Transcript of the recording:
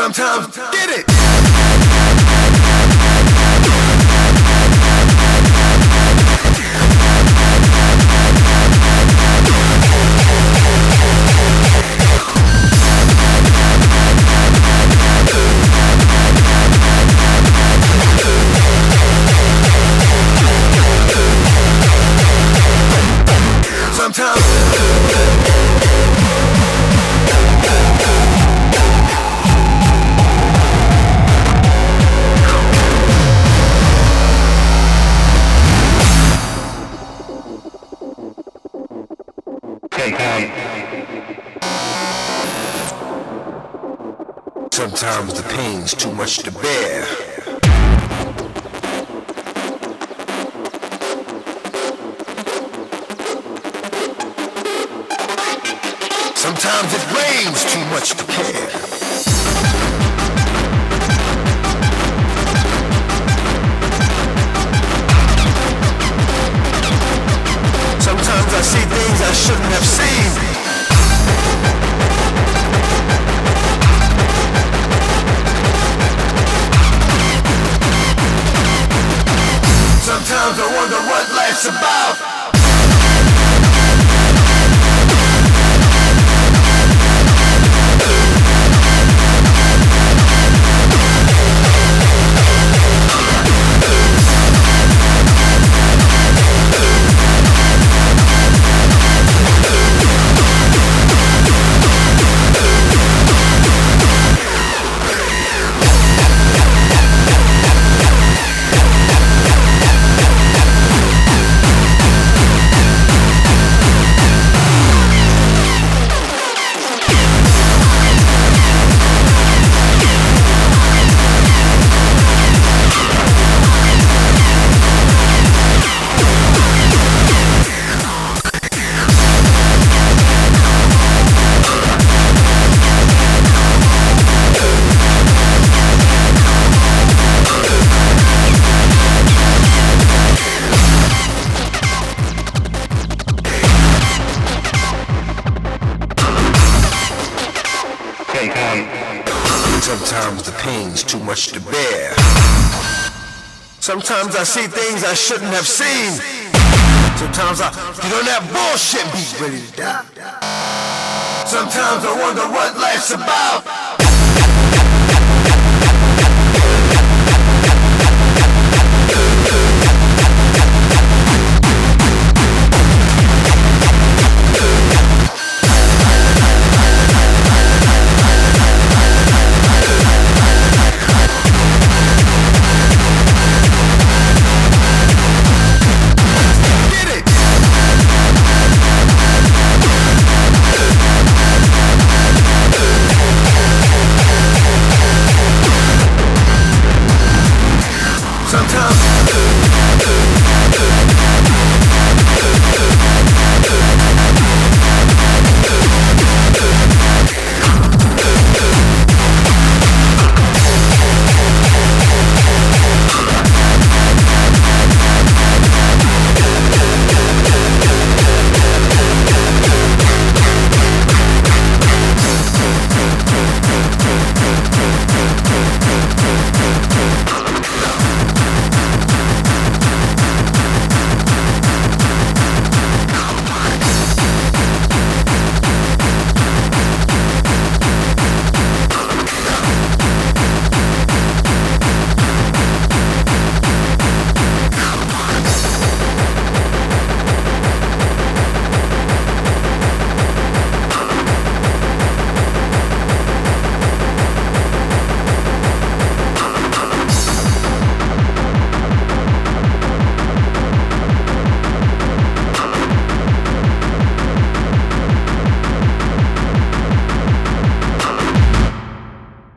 Sometimes get it. Sometimes the pain's too much to bear. Sometimes it rains too much to care. Sometimes I see things I shouldn't have seen. Sometimes I wonder what life's about. Sometimes the pain's too much to bear. Sometimes I see things I shouldn't have seen. Sometimes I get on that bullshit beat ready to die. Sometimes I wonder what life's about.